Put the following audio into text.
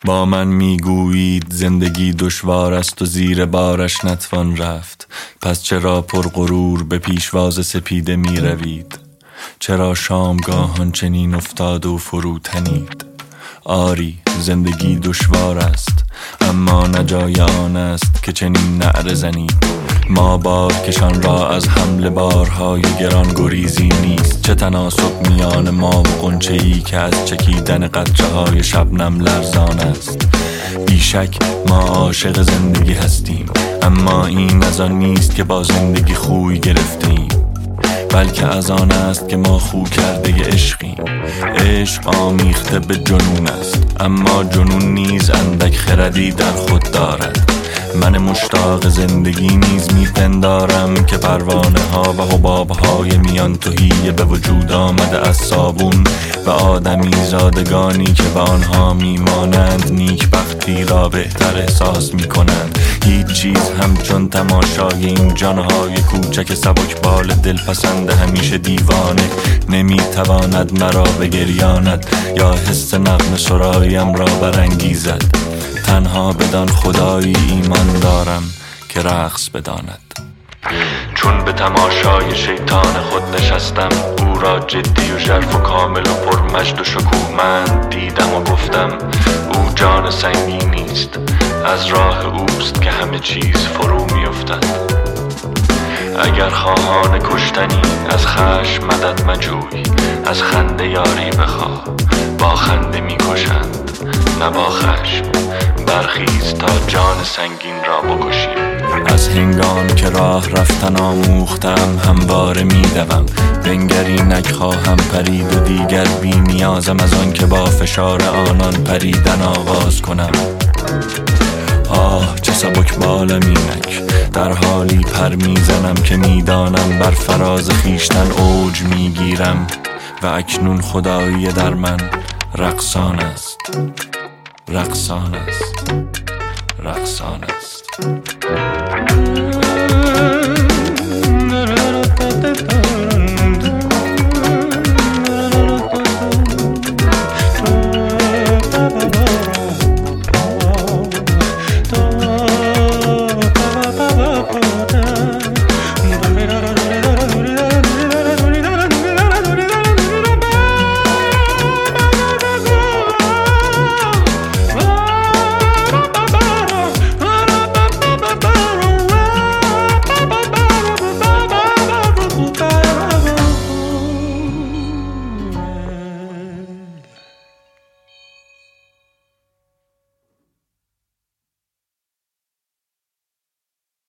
با من میگویید زندگی دشوار است و زیر بارش نتوان رفت. پس چرا پرغرور به پیشواز سپیده می روید؟ چرا شامگاهان چنین افتاد و فرو تنید؟ آری زندگی دشوار است، اما نجای آن است که چنین نعره زنید. ما بارکشان را از حمل بارهای گران گریزی نیست. چه تناسب میان ما و غنچه‌ای که از چکیدن قطره‌های شبنم لرزان است. بیشک ما عاشق زندگی هستیم، اما این از آن نیست که با زندگی خوی گرفتیم، بلکه از آن است که ما خو کرده عشقیم. عشق آمیخته به جنون است، اما جنون نیز اندک خردی در خود دارد. من مشتاق زندگی نیز میپندارم که پروانه ها و حباب های میان تهی به وجود آمده از صابون و آدمی زادگانی که به آنها میمانند نیکبختی را بهتر احساس میکنند. هیچ چیز همچون تماشای این جانهای کوچک سبکبال دلپسند همیشه دیوانه نمیتواند مرا بگریاند یا حس نغمه سرایم را برانگیزد. تنها بدان خدایی ایمان دارم که رقص بداند. چون به تماشای شیطان خود نشستم، او را جدی و ژرف و کامل و پرمجد و شکوهمند دیدم و گفتم او جان سنگینی است، از راه اوست که همه چیز فرو میافتد. اگر خواهان کشتنی از خشم مدد مجوی، از خنده یاری بخواه، با خنده میکشند نه با خشم. برخیز تا جان سنگین را بکشیم. از هنگام که راه رفتن آموختم همواره میدوم، بنگری نخواهم پرید و دیگر بی نیازم از آن که با فشار آنان پریدن آغاز کنم. آه چه سبک بالم اینک، در حالی پر میزنم که میدانم بر فراز خیشتن اوج میگیرم و اکنون خدایی در من رقصان است، رقصان است، رقصان است.